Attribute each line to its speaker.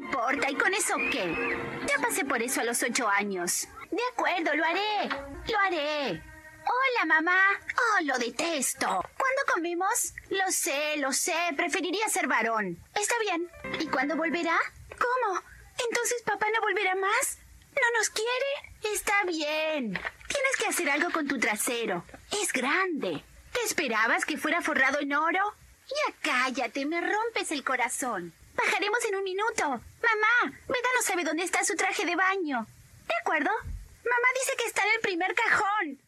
Speaker 1: importa, ¿y con eso qué? Ya pasé por eso a los 8 años. De acuerdo, lo haré. Lo haré. Hola, mamá. Oh, lo detesto. ¿Cuándo comemos? Lo sé. Preferiría ser varón. Está bien. ¿Y cuándo volverá? ¿Cómo? ¿Entonces papá no volverá más? ¿No nos quiere? Está bien. Tienes que hacer algo con tu trasero. Es grande. ¿Te esperabas que fuera forrado en oro? Ya cállate, me rompes el corazón. Bajaremos en un minuto. Mamá, Beda no sabe dónde está su traje de baño. De acuerdo. Mamá dice que está en el primer cajón.